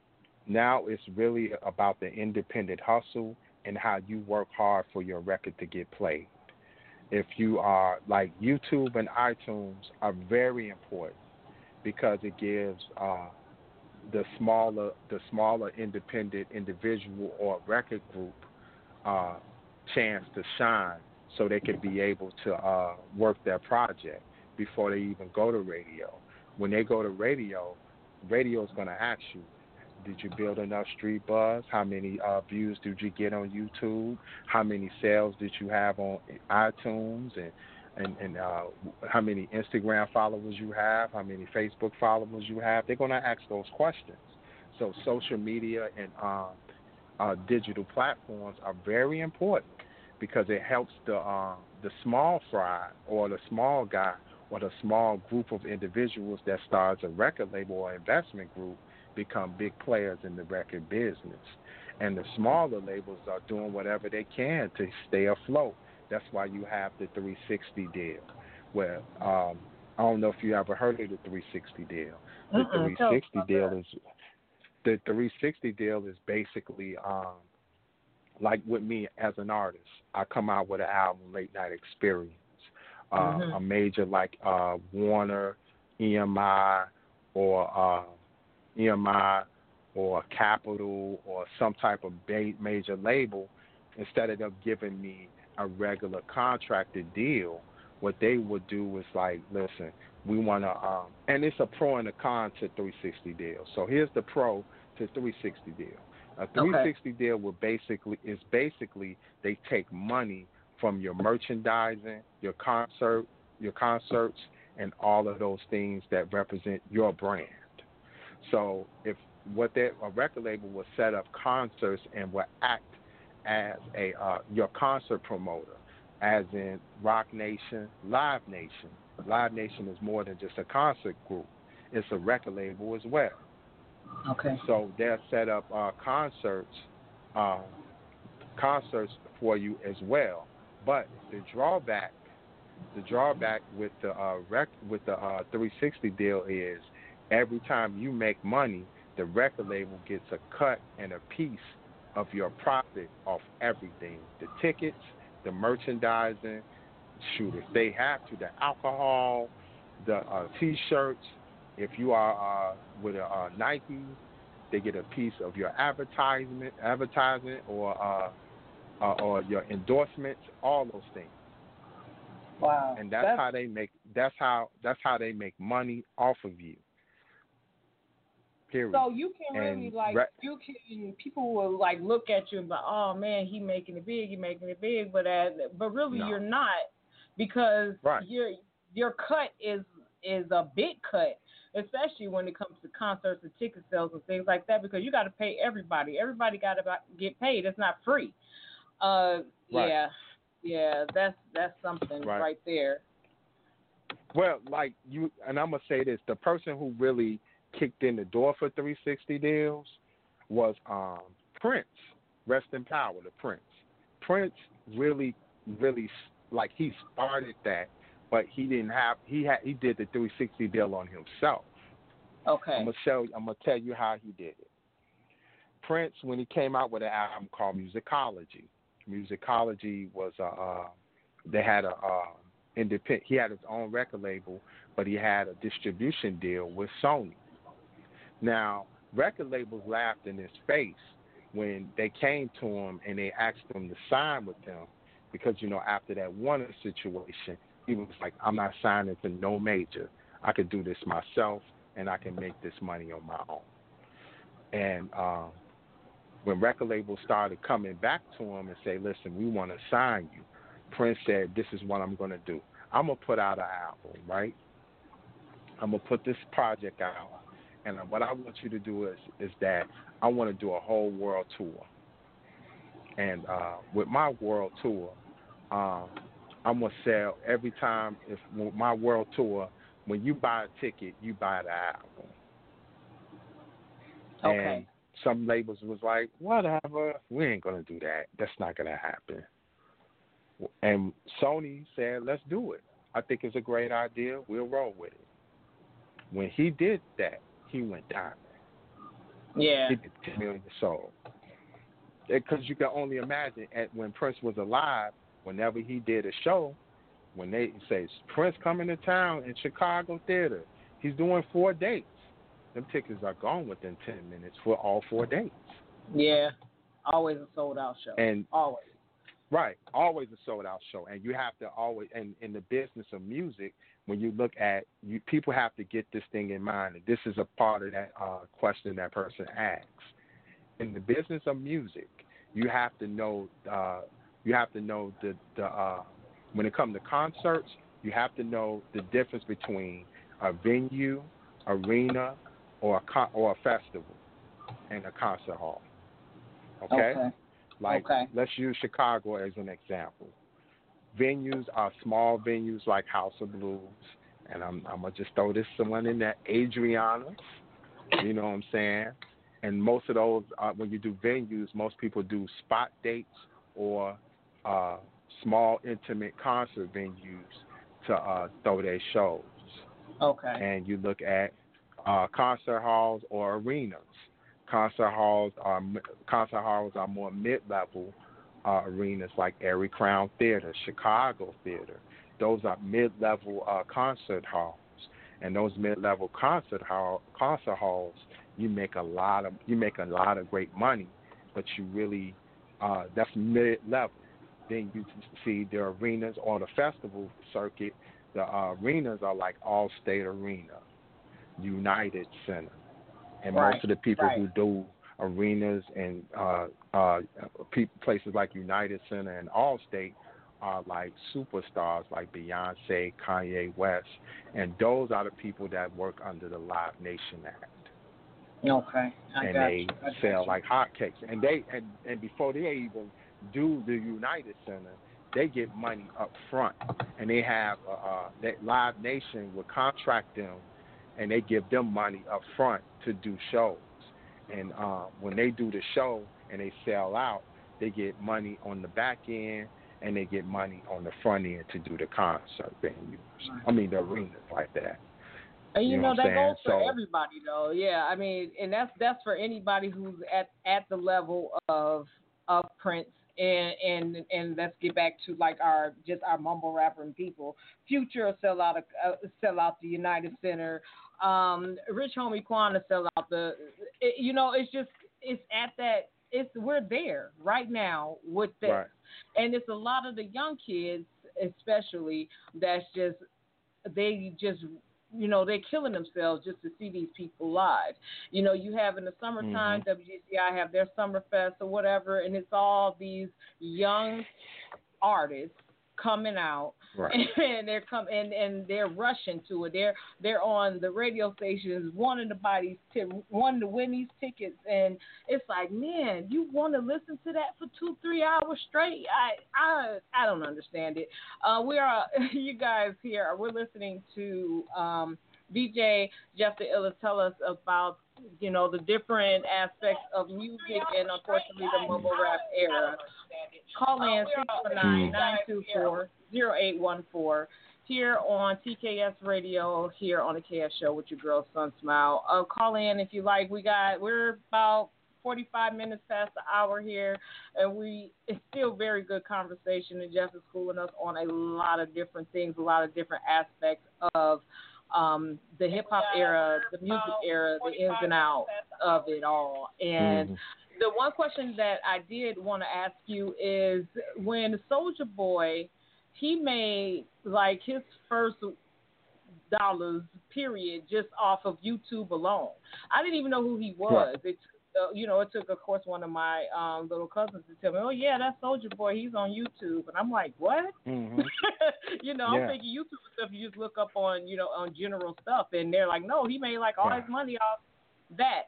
now it's really about the independent hustle and how you work hard for your record to get played. If you are like YouTube and iTunes are very important because it gives uh, the smaller the smaller independent individual or record group uh, chance to shine, so they can be able to uh, work their project before they even go to radio. When they go to radio, radio is going to ask you, did you build enough street buzz? How many uh, views did you get on YouTube? How many sales did you have on iTunes? And and, and uh, how many Instagram followers you have? How many Facebook followers you have? They're going to ask those questions. So social media and uh, uh, digital platforms are very important because it helps the uh, the small fry or the small guy or the small group of individuals that starts a record label or investment group become big players in the record business. And the smaller labels are doing whatever they can to stay afloat. That's why you have the three sixty deal, where um, I don't know if you ever heard of the three sixty deal. The Mm-mm, three tell us sixty about deal that. is the three sixty deal is basically um, like with me as an artist. I come out with an album, Late Night Experience. Uh, Mhm. A major like uh, Warner, E M I, or uh, E M I, or Capitol, or some type of ba- major label, instead of them giving me a regular contracted deal, what they would do is like, listen, we want to, um, and it's a pro and a con to three sixty deal. So here's the pro to three sixty deal. A three sixty okay. deal will basically is basically they take money from your merchandising, your concert, your concerts, and all of those things that represent your brand. So if what that a record label will set up concerts and will act as a uh, your concert promoter, as in Rock Nation, Live Nation. Live Nation is more than just a concert group; it's a record label as well. Okay. So they'll set up uh, concerts, uh, concerts for you as well. But the drawback, the drawback with the uh, rec- with the uh, three sixty deal is every time you make money, the record label gets a cut and a piece of your profit off everything. The tickets, the merchandising, shoot, if they have to, the alcohol, the uh, T-shirts. If you are uh, with a uh, Nike, they get a piece of your advertisement, advertising, or uh, uh, or your endorsements, all those things. Wow. And that's, that's how they make. That's how. That's how they make money off of you. Period. So you can really and like re- you can people will like look at you and be like, oh man, he making it big, he making it big, but at, but really no. you're not, because right. your your cut is is a big cut, especially when it comes to concerts and ticket sales and things like that, because you got to pay everybody. Everybody got to get paid. It's not free. Uh, right. yeah, yeah, that's that's something right. right there. Well, like you, and I'm gonna say this: the person who really kicked in the door for three sixty deals was um, Prince. Rest in power, the Prince. Prince really, really, like he started that, but he didn't have. He had. He did the three sixty deal on himself. Okay. I'm gonna show. I'm gonna tell you how he did it. Prince, when he came out with an album called Musicology. Musicology was a. Uh, they had a. Uh, independent. He had his own record label, but he had a distribution deal with Sony. Now, record labels laughed in his face when they came to him and they asked him to sign with them, because, you know, after that Warner situation, he was like, I'm not signing to no major. I could do this myself, and I can make this money on my own. And um, when record labels started coming back to him and say, listen, we want to sign you, Prince said, this is what I'm going to do. I'm going to put out an album, right? I'm going to put this project out. And what I want you to do is is that I want to do a whole world tour. And uh, with my world tour, um, I'm going to sell every time, if my world tour, when you buy a ticket, you buy the album. Okay. And some labels was like, whatever, we ain't going to do that. That's not going to happen. And Sony said, let's do it. I think it's a great idea. We'll roll with it. When he did that, he went down. Yeah. He did ten million sold. Because you can only imagine, at, when Prince was alive, whenever he did a show, when they say, Prince coming to town in Chicago Theater, he's doing four dates. Them tickets are gone within ten minutes for all four dates. Yeah. Always a sold-out show. And always. Right, always a sold-out show, and you have to always, and in the business of music, when you look at, you, people have to get this thing in mind, and this is a part of that uh, question that person asks. In the business of music, you have to know, uh, you have to know the, the uh, when it comes to concerts, you have to know the difference between a venue, arena, or a con- or a festival, and a concert hall. Okay. Okay. Like, okay. let's use Chicago as an example. Venues are small venues like House of Blues, and I'm, I'm going to just throw this someone in there, Adriana's, you know what I'm saying? And most of those, uh, when you do venues, most people do spot dates or uh, small, intimate concert venues to uh, throw their shows. Okay. And you look at uh, concert halls or arenas. Concert halls are concert halls are more mid-level uh, arenas like Erie Crown Theater, Chicago Theater. Those are mid-level uh, concert halls, and those mid-level concert hall concert halls, you make a lot of you make a lot of great money, but you really uh, that's mid-level. Then you see the arenas or the festival circuit. The uh, arenas are like Allstate Arena, United Center. And right, most of the people right. who do arenas and uh, uh, places like United Center and Allstate are like superstars like Beyonce, Kanye West, and those are the people that work under the Live Nation Act. Okay, I and got they you. I sell you. like hotcakes. And they and, and before they even do the United Center, they get money up front, and they have uh, uh, that Live Nation will contract them. And they give them money up front to do shows. And uh, when they do the show and they sell out, they get money on the back end and they get money on the front end to do the concert venues. I mean, the arenas like that. And you, You know know what I'm that goes saying? for So everybody though. Yeah, I mean, and that's that's for anybody who's at at the level of of Prince. And and and let's get back to like our just our mumble rapping people. Future will sell out a, uh, sell out the United Center. Um, Rich Homie Quan will sell out the. It, you know, it's just it's at that. It's we're there right now with this, right. and it's a lot of the young kids, especially that's just they just you know they're killing themselves just to see these people live. You know, you have in the summertime Mm-hmm. W G C I have their summer fest or whatever, and it's all these young artists coming out, Right. and they're come and, and they're rushing to it. They're they're on the radio stations wanting to buy these t- wanting to win these tickets, and it's like, man, you want to listen to that for two three hours straight? I I I don't understand it. Uh, we are you guys here. We're listening to um, D J Jeff the Illa tell us about you know the different aspects of music and unfortunately the mumble rap era. Call in six four nine, nine two four, zero eight one four here on T K S Radio, here on the K S Show with your girl, Sun Smile. Uh, call in if you like. We got, we're about forty-five minutes past the hour here, and we, it's still very good conversation, and Jeff is schooling us on a lot of different things, a lot of different aspects of um, the hip-hop era, the music era, the ins and outs of it all. And Mm-hmm. the one question that I did want to ask you is when Soulja Boy, he made like his first dollars, period, just off of YouTube alone. I didn't even know who he was. Right. It, uh, you know, it took, of course, one of my um, little cousins to tell me, oh, yeah, that's Soulja Boy. He's on YouTube. And I'm like, what? Mm-hmm. you know, Yeah. I'm thinking YouTube stuff you just look up on, you know, on general stuff. And they're like, no, he made like all Right. his money off that.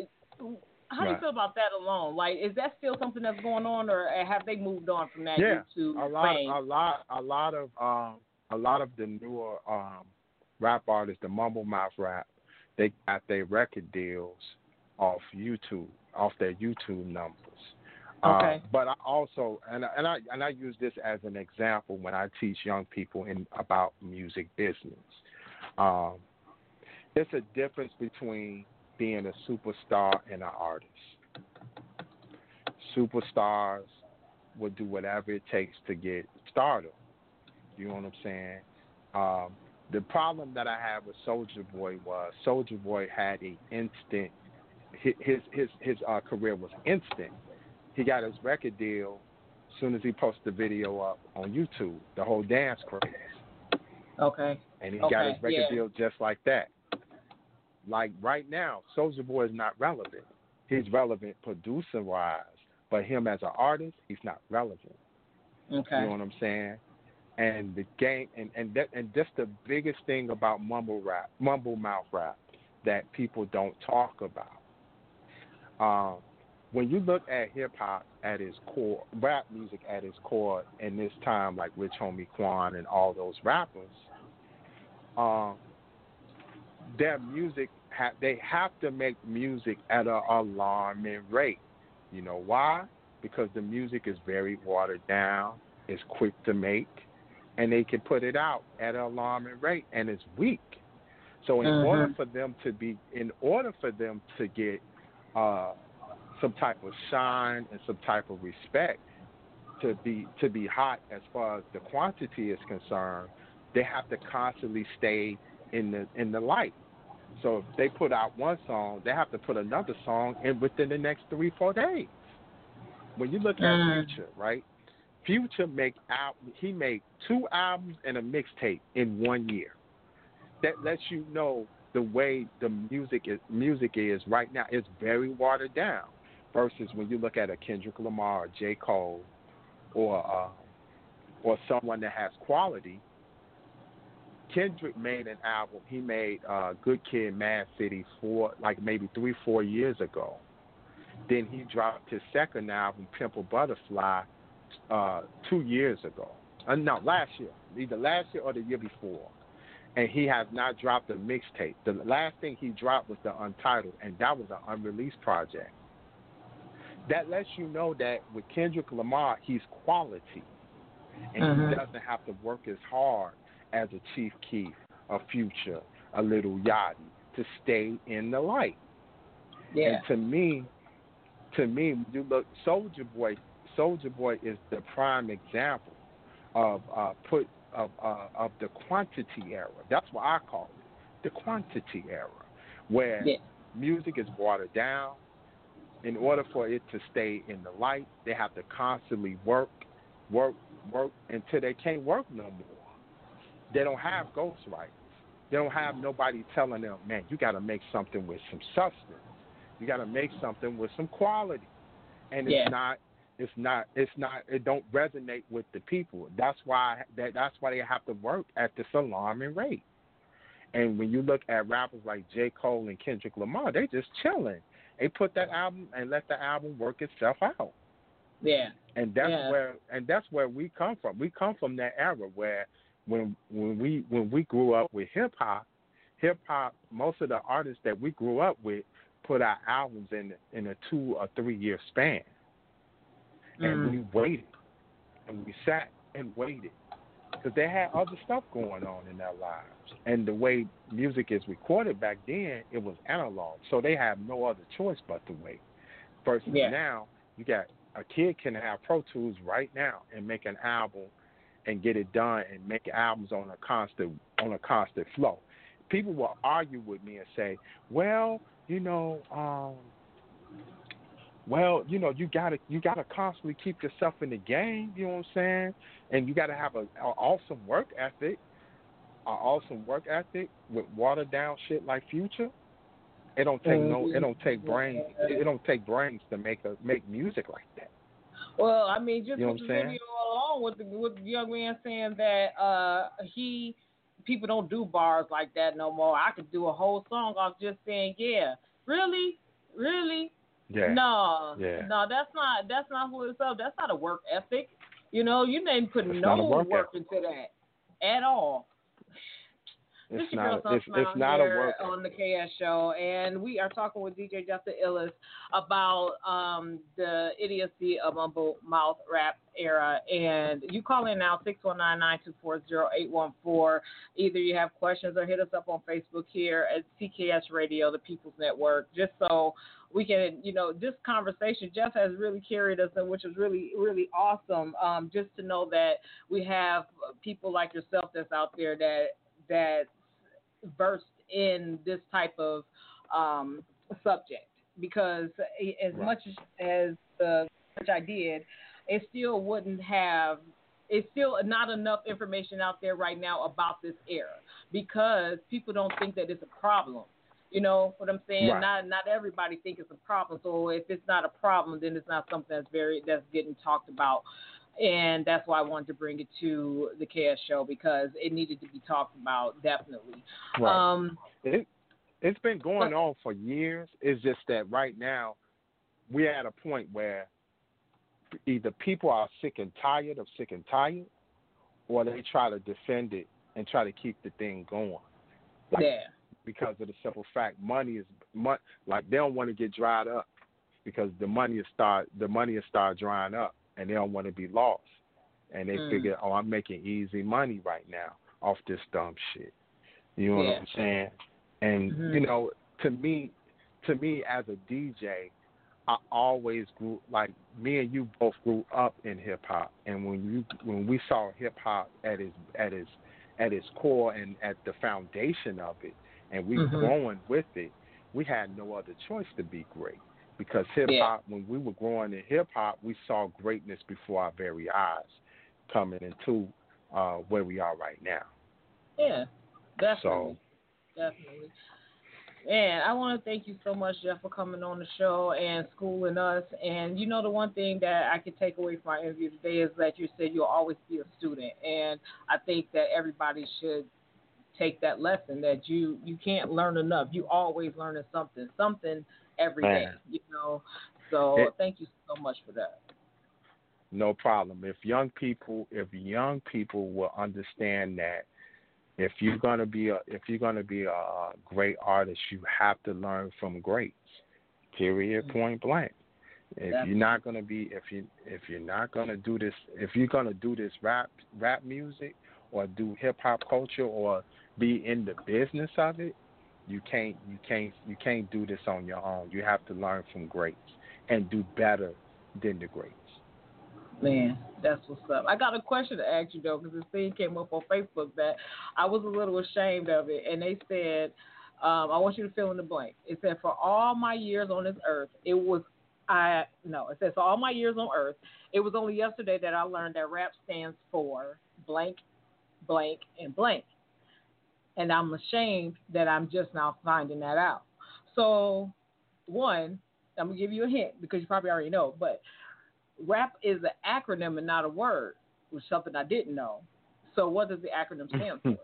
How do you Right. feel about that alone? Like, is that still something that's going on, or have they moved on from that Yeah, YouTube a lot, fame? a lot, a lot of, um, a lot of the newer um, rap artists, the mumble mouth rap, they got their record deals off YouTube, off their YouTube numbers. Okay. Uh, but I also, and I- and I and I use this as an example when I teach young people in about music business. Um, it's a difference between being a superstar and an artist. Superstars will do whatever it takes to get stardom. You know what I'm saying? Um, the problem that I had with Soulja Boy was Soulja Boy had a instant. His his his uh, career was instant. He got his record deal as soon as he posted the video up on YouTube. The whole dance craze. Okay. And he okay. got his record yeah. deal just like that. Like right now, Soulja Boy is not relevant. He's relevant producer wise, but him as an artist, he's not relevant. Okay. You know what I'm saying? And the game, and and that, and that's the biggest thing about mumble rap, mumble mouth rap, that people don't talk about. Um, when you look at hip hop at its core, rap music at its core, in this time, like Rich Homie Quan and all those rappers, um, their music, ha- they have to make music at an alarming rate. You know why? Because the music is very watered down, it's quick to make, and they can put it out at an alarming rate, and it's weak. So in Mm-hmm. order for them to be, in order for them to get uh, some type of shine and some type of respect, to be to be hot as far as the quantity is concerned, they have to constantly stay in the in the light. So if they put out one song, they have to put another song in within the next three four days. When you look at Mm. Future, right? Future make out he made two albums and a mixtape in one year. That lets you know the way the music is music is right now. It's very watered down. Versus when you look at a Kendrick Lamar or J. Cole or uh, or someone that has quality. Kendrick made an album. He made uh, Good Kid, Mad City four, like maybe three, four years ago. Then he dropped his second album, Pimple Butterfly, uh, two years ago. Uh, no, last year, either last year or the year before. And he has not dropped a mixtape. The last thing he dropped was the Untitled, and that was an unreleased project. That lets you know that with Kendrick Lamar, he's quality, and Mhm. he doesn't have to work as hard as a Chief Keef, a Future, a little Yachty to stay in the light. Yeah. And to me, to me, when you look, Soldier Boy, Soldier Boy is the prime example of uh, put of uh, of the quantity era. That's what I call it, the quantity era, where yeah. music is watered down. In order for it to stay in the light, they have to constantly work, work, work until they can't work no more. They don't have ghostwriters. They don't have nobody telling them, man, you got to make something with some substance. You got to make something with some quality. And it's yeah. not, it's not, it's not, it don't resonate with the people. That's why that that's why they have to work at this alarming rate. And when you look at rappers like J. Cole and Kendrick Lamar, they just chilling. They put that album and let the album work itself out. Yeah. And that's yeah. where and that's where we come from. We come from that era where when when we when we grew up with hip hop, hip hop, most of the artists that we grew up with put out albums in in a two or three year span. Mm. And we waited. And we sat and waited. Because they had other stuff going on in their lives. And the way music is recorded back then, it was analog. So they have no other choice but to wait. Versus yeah. now, you got a kid can have Pro Tools right now and make an album and get it done and make albums on a constant on a constant flow. People will argue with me and say, well, you know, um, Well, you know, you gotta you gotta constantly keep yourself in the game. You know what I'm saying? And you gotta have a, a awesome work ethic, an awesome work ethic with watered down shit like Future. It don't take no, it don't take brains. It don't take brains to make a make music like that. Well, I mean, just you know with the what I'm video alone, with the with the young man saying that uh, he people don't do bars like that no more. I could do a whole song off just saying, yeah, really, really. Yeah. No, yeah. no, that's not that's not who it's up. That's not a work ethic. You know, you didn't put it's no work, work into that at all. It's this is not. your girl It's, it's not a work on the K S show, and we are talking with D J Jeff the Illest about um, the idiocy of mumble mouth rap era. And you call in now six one nine, nine two four, zero eight one four. Either you have questions or hit us up on Facebook here at T K S Radio, the People's Network, just so we can, you know, this conversation, Jeff has really carried us, which is really, really awesome. Um, just to know that we have people like yourself that's out there that that's versed in this type of um, subject. Because as right. much as the which I did, it still wouldn't have. It's still not enough information out there right now about this era because people don't think that it's a problem. You know what I'm saying? Right. Not not everybody think it's a problem. So if it's not a problem, then it's not something that's very that's getting talked about. And that's why I wanted to bring it to the K S show because it needed to be talked about definitely. Right. Um, it it's been going on for years. It's just that right now we're at a point where either people are sick and tired of sick and tired, or they try to defend it and try to keep the thing going. Like, yeah. Because of the simple fact, money is mon- like they don't want to get dried up because the money is start the money is start drying up, and they don't want to be lost. And they mm. figure, oh, I'm making easy money right now off this dumb shit. You know yeah. what I'm saying? And mm-hmm. you know, to me, to me as a D J, I always grew like me and you both grew up in hip hop, and when you when we saw hip hop at its at its at its core and at the foundation of it, and we mm-hmm. growing with it, we had no other choice to be great. Because hip hop, yeah. when we were growing in hip hop, we saw greatness before our very eyes, coming into uh, where we are right now. Yeah, definitely, so, definitely. And I want to thank you so much, Jeff, for coming on the show and schooling us. And you know, the one thing that I could take away from our interview today is that you said you'll always be a student, and I think that everybody should take that lesson that you you can't learn enough. You always learning something, something every Man. day. You know, so it, thank you so much for that. No problem. If young people, if young people will understand that, if you're gonna be a if you're gonna be a great artist, you have to learn from greats. Period. Mm-hmm. Point blank. If Definitely. you're not gonna be if you if you're not gonna do this if you're gonna do this rap rap music or do hip hop culture or be in the business of it, you can't you can't you can't do this on your own. You have to learn from greats and do better than the greats. Man, that's what's up. I got a question to ask you, though, because this thing came up on Facebook that I was a little ashamed of it. And they said, um, I want you to fill in the blank. It said, for all my years on this earth, it was, I, no, it says, for all my years on earth, it was only yesterday that I learned that rap stands for blank, blank, and blank. And I'm ashamed that I'm just now finding that out. So, one, I'm going to give you a hint because you probably already know, but rap is an acronym and not a word, which is something I didn't know. So what does the acronym stand for?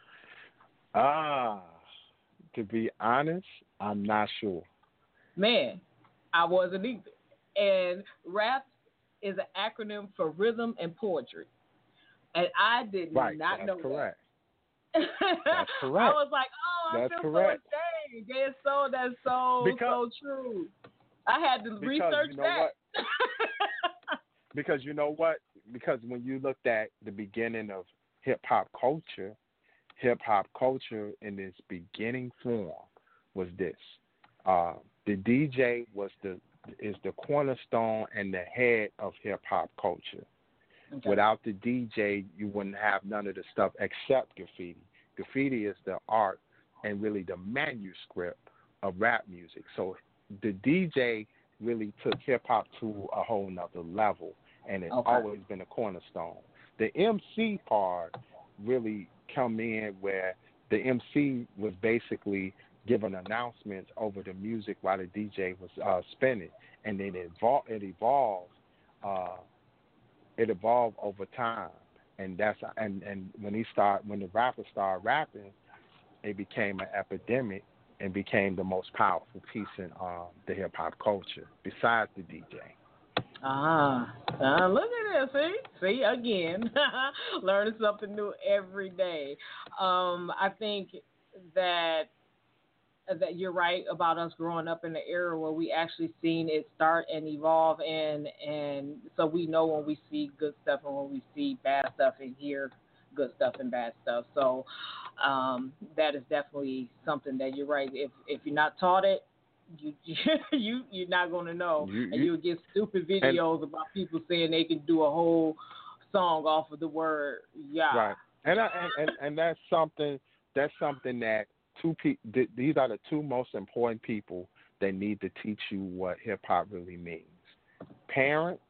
Ah, to be honest, I'm not sure. Man, I wasn't either. And rap is an acronym for rhythm and poetry. And I did right, not that's know correct. that. That's correct. I was like, oh, I that's feel correct. so ashamed. That's so, that's so, because, so true. I had to because research you know that. What? Because you know what? Because when you looked at the beginning of hip-hop culture, hip-hop culture in its beginning form was this. Uh, the D J was the is the cornerstone and the head of hip-hop culture. Okay. Without the D J, you wouldn't have none of the stuff except graffiti. Graffiti is the art and really the manuscript of rap music. So the D J really took hip-hop to a whole nother level, and it's okay. always been a cornerstone. The M C part really come in where the M C was basically giving announcements over the music while the D J was uh, spinning, and then it evolved. It evolved. Uh, it evolved over time, and that's and, and when he start when the rappers started rapping, it became an epidemic and became the most powerful piece in um, the hip hop culture, besides the D J. Ah, uh, look at this. See, see again, learning something new every day. Um, I think that that you're right about us growing up in the era where we actually seen it start and evolve, and and so we know when we see good stuff and when we see bad stuff, and hear good stuff and bad stuff. So um, that is definitely something that you're right. If if you're not taught it, you you you're not going to know, you, you, and you'll get stupid videos and, about people saying they can do a whole song off of the word yeah. Right, and I, and, and and that's something that's something that two pe- th- these are the two most important people that need to teach you what hip hop really means: parents.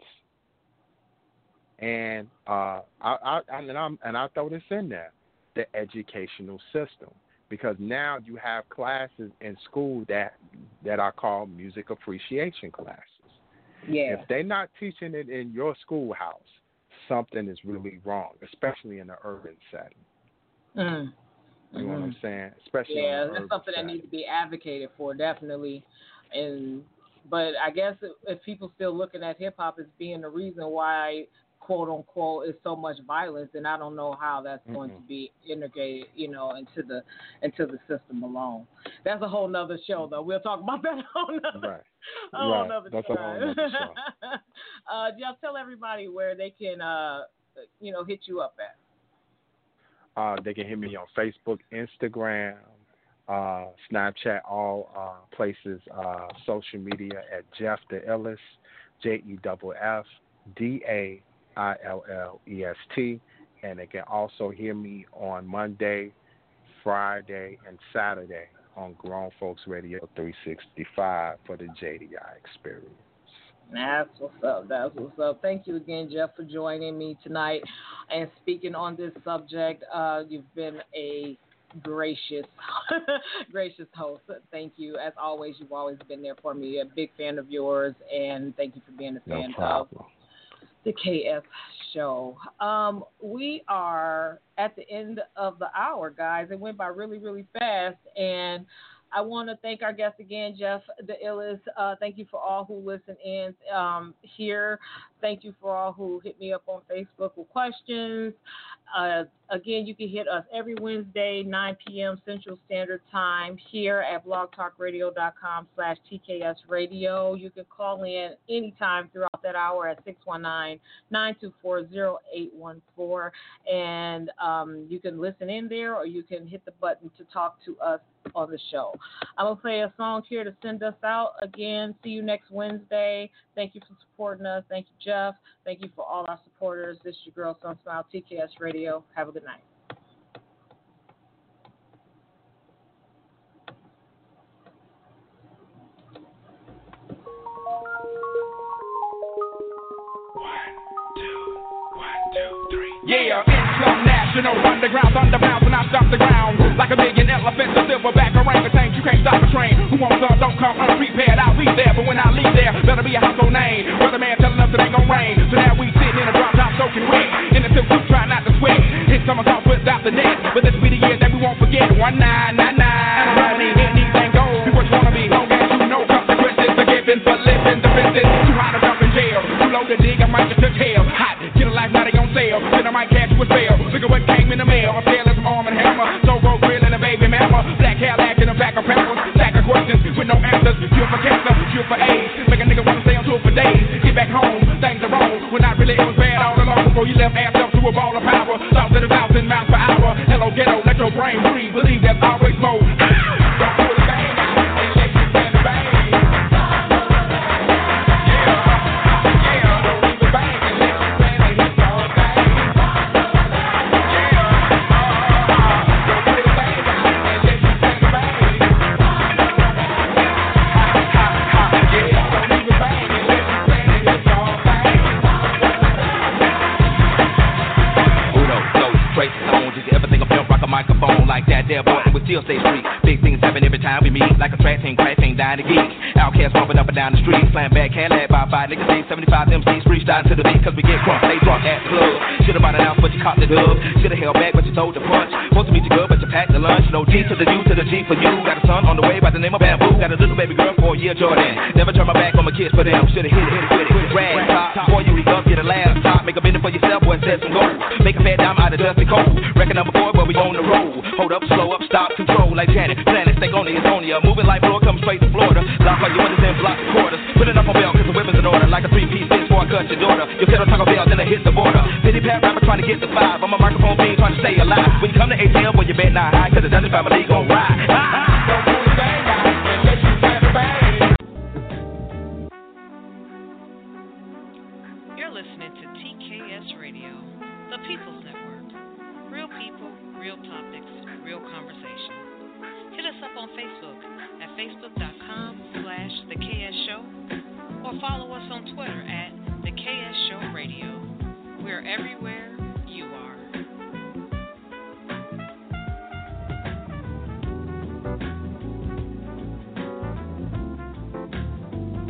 And uh, I, I and I'm and I throw this in there, the educational system, because now you have classes in school that that are called music appreciation classes. Yeah. If they're not teaching it in your schoolhouse, something is really wrong, especially in an urban setting. Mm. You know mm-hmm. what I'm saying? Especially yeah, in that's urban something setting. that needs to be advocated for, definitely. And but I guess if, if people still looking at hip hop as being the reason why, quote unquote, is so much violence, and I don't know how that's mm-hmm. going to be integrated, you know, into the into the system alone. That's a whole nother show, though. We'll talk about that on another, right. a whole right. nother that's time. a whole nother show. uh, just tell everybody where they can, uh, you know, hit you up at. Uh, they can hit me on Facebook, Instagram, uh, Snapchat, all uh, places, uh, social media at Jeff the Illest, J E F F D A I L L E S T. And they can also hear me on Monday, Friday, and Saturday on Grown Folks Radio three sixty-five for the J D I experience. That's what's up. That's what's up. Thank you again, Jeff, for joining me tonight and speaking on this subject. Uh, you've been a gracious, gracious host. Thank you. As always, you've always been there for me. A big fan of yours, and thank you for being a fan no of the K S Show. Um, we are at the end of the hour, guys. It went by really, really fast, and I want to thank our guest again, Jeff the Illest. Uh, thank you for all who listen in um, here. Thank you for all who hit me up on Facebook with questions. Uh, again, you can hit us every Wednesday, nine p.m. Central Standard Time here at blogtalkradio.com slash TKS Radio. You can call in anytime throughout that hour at six one nine, nine two four, zero eight one four. And um, you can listen in there, or you can hit the button to talk to us on the show. I'm going to play a song here to send us out. Again, see you next Wednesday. Thank you for supporting us. Thank you, Jeff. Thank you for all our supporters. This is your girl, Sun Smile, T K S Radio. Have a good night. Yeah, international, underground, thunderbound, when I stop the ground. Like a million elephants, a silverback orangutan, you can't stop a train. Who wants some, don't come unprepared, I'll be there. But when I leave there, better be a household name. Weatherman telling us it ain't gon' rain. So now we sitting in a drop top soaking wet. In the silk suit, trying not to sweat. Hit some of our without the net. But this be the year that we won't forget. One nine nine nine. Money, anything goes. Be what you wanna be, long as you know consequences are given for living defenses. Too high to jump in jail. Too low to dig, I might just touch hell. Hot, get a life, now they gon' sell. Then I might catch you with bail. Look at what came in the mail. I'm selling some arm and hammer. So road grill and a baby mama. Black hair lack in the back of peppers. Stack of questions with no answers. Cure for cancer, cure for AIDS. Make a nigga wanna stay on tour for days. Get back home, things are wrong. When not really, it was bad all along. Before you left ass up to a ball of power. Thoughts at a thousand miles per hour. Hello ghetto, let your brain breathe. Believe there's always more. Don't pull the bang out and let you stand the bang. Microphone like that there boy, and we still stay street. Big things happen every time we meet, like a track team, crash team, dying to geek. Outcasts bumping up and down the street, slam back, can't lag by five niggas, say seventy-five M Cs, freestyle to the beat, cause we get crunk, stay drunk at the club. Should've bought an ounce, but you caught the dub. Should've held back, but you told the punch. Supposed to meet you good, but you packed the lunch. No G to the U to the G for you. Got a son on the way by the name of Bamboo. Got a little baby girl for a year, Jordan. Never turn my back on my kids for them. Should've hit it, hit it, hit it, hit it. Rag top, before you read up, get a laptop. Make a minute for yourself, boy, and set some goals. Make a fat dime out of dusty cold. Record number four, but we on the road. Hold up, slow up, stop, control like Janet. Planet, stay on the Antonia. Moving like floor, come straight to Florida. Lock like you understand, block the quarters. Put it up on belt, cause the weapon's in order. Like a three-piece bitch before I cut your daughter. Your kettle Taco Bell, then I hit the border. Pity pat rapper trying to get the five. I'm a microphone being trying to stay alive. When you come to A T L, boy, you bet not high, cause the Dungeon family gon' ride. Don't pull the bang out, unless you stand the bang. You're listening to T K S Radio, the People's Network. Real people, real topics, real conversation. Hit us up on Facebook at facebook.com slash the KS Show, or follow us on Twitter at the K S Show Radio. We're everywhere you are.